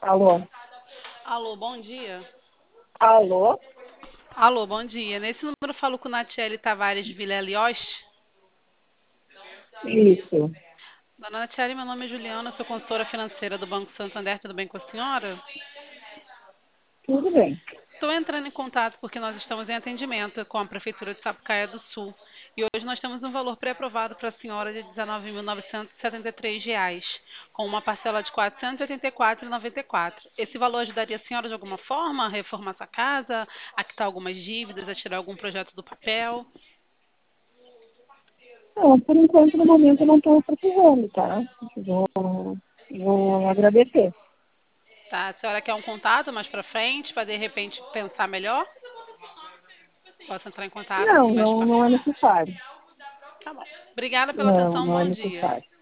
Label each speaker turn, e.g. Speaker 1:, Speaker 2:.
Speaker 1: Alô?
Speaker 2: Alô, bom dia.
Speaker 1: Alô?
Speaker 2: Alô, bom dia. Nesse número eu falo com Natiele Tavares de Vila Elioste.
Speaker 1: Isso,
Speaker 2: Dona Natiele, meu nome é Juliana, sou consultora financeira do Banco Santander. Tudo bem com a senhora?
Speaker 1: tudo bem.
Speaker 2: Estou entrando em contato porque nós estamos em atendimento com a Prefeitura de Sapucaia do Sul. E hoje nós temos um valor pré-aprovado para a senhora de R$ 19.973, com uma parcela de R$ 484,94. Esse valor ajudaria a senhora de alguma forma a reformar sua casa, a quitar algumas dívidas, a tirar algum projeto do papel?
Speaker 1: Não, por enquanto, no momento, eu não estou precisando, tá? Vou agradecer.
Speaker 2: Tá? A senhora quer um contato mais para frente, para de repente pensar melhor? Posso entrar em contato
Speaker 1: Não,
Speaker 2: mais
Speaker 1: não,
Speaker 2: para
Speaker 1: não é
Speaker 2: frente?
Speaker 1: necessário.
Speaker 2: Tá bom. Obrigada pela
Speaker 1: Não,
Speaker 2: atenção,
Speaker 1: não é
Speaker 2: bom dia.
Speaker 1: necessário.